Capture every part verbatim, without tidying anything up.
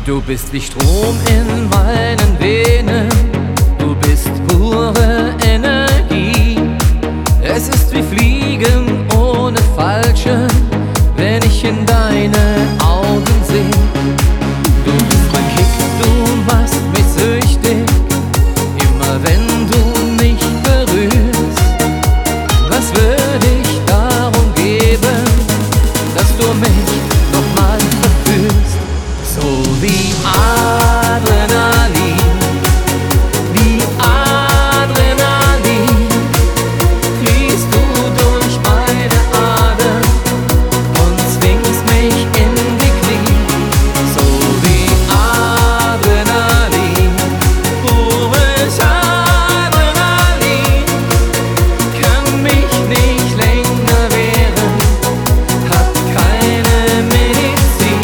Du bist wie Strom in meinen Venen, du bist pure Energie. Es ist wie Fliegen ohne Fallschirm, wenn ich in deine Augen seh. Du bist mein Kick, du machst mich süchtig, immer wenn du mich berührst. Was würde ich darum geben, dass du mich nochmal verführst? So wie Adrenalin, wie Adrenalin, fließt du durch meine Adern und zwingst mich in die Knie. So wie Adrenalin, pures Adrenalin, kann mich nicht länger wehren, hat keine Medizin.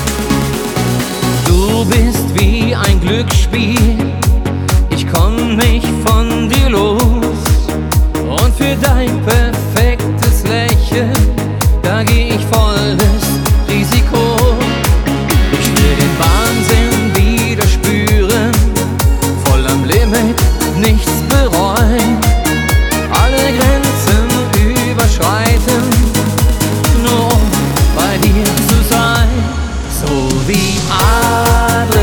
Du bist wie ein Glücksspiel, ich komm nicht von dir los. Und für dein perfektes Lächeln, da geh ich volles Risiko. Ich will den Wahnsinn wieder spüren, voll am Limit, nichts bereuen, alle Grenzen überschreiten, nur um bei dir zu sein. So wie Adrenalin,